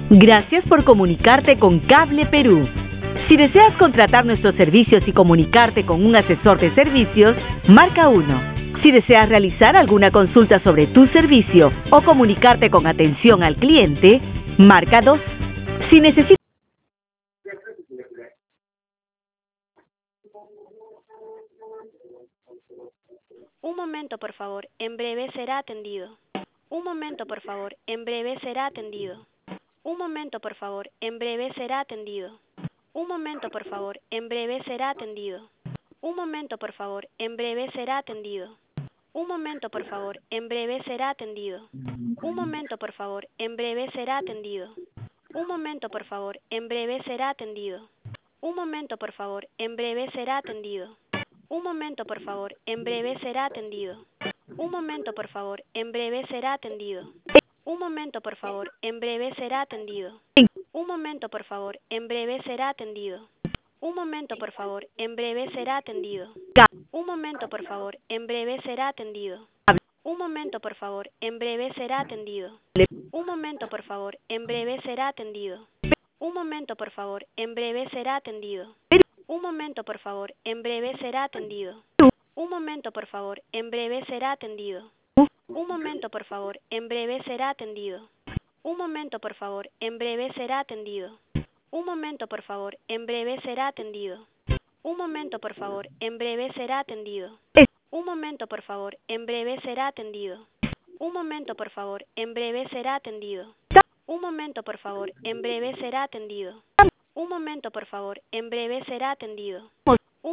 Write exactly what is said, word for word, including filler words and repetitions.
Gracias por comunicarte con Cable Perú. Si deseas contratar nuestros servicios y comunicarte con un asesor de servicios, marca uno. Si deseas realizar alguna consulta sobre tu servicio o comunicarte con atención al cliente, marca dos. Si necesitas... Un momento, por favor. En breve será atendido. Un momento, por favor. En breve será atendido. Un momento, por favor. En breve será atendido. Un momento, por favor. En breve será atendido. Un momento, por favor. En breve será atendido. Un momento, por favor. En breve será atendido. Un momento, por favor. En breve será atendido. Un momento, por favor. En breve será atendido. Un momento, por favor. En breve será atendido. Un momento, por favor. En breve será atendido. Un momento, por favor. En breve será atendido. Un momento, por favor. En breve será atendido. Un momento, por favor. En breve será atendido. Un momento, por favor. En breve será atendido. Un momento, por favor. En breve será atendido. Un momento, por favor. En breve será atendido. Un momento, por favor. En breve será atendido. Un momento, por favor. En breve será atendido. Un momento, por favor. En breve será atendido. Un momento, por favor. En breve será atendido. Un momento, por favor. En breve será atendido. Un momento, por favor. En breve será atendido. Un momento, por favor. En breve será atendido. Un momento, por favor. En breve será atendido. Un momento, por favor. En breve será atendido. Un momento, por favor. En breve será atendido. Un momento, por favor. En breve será atendido. Un momento, por favor. En breve será atendido.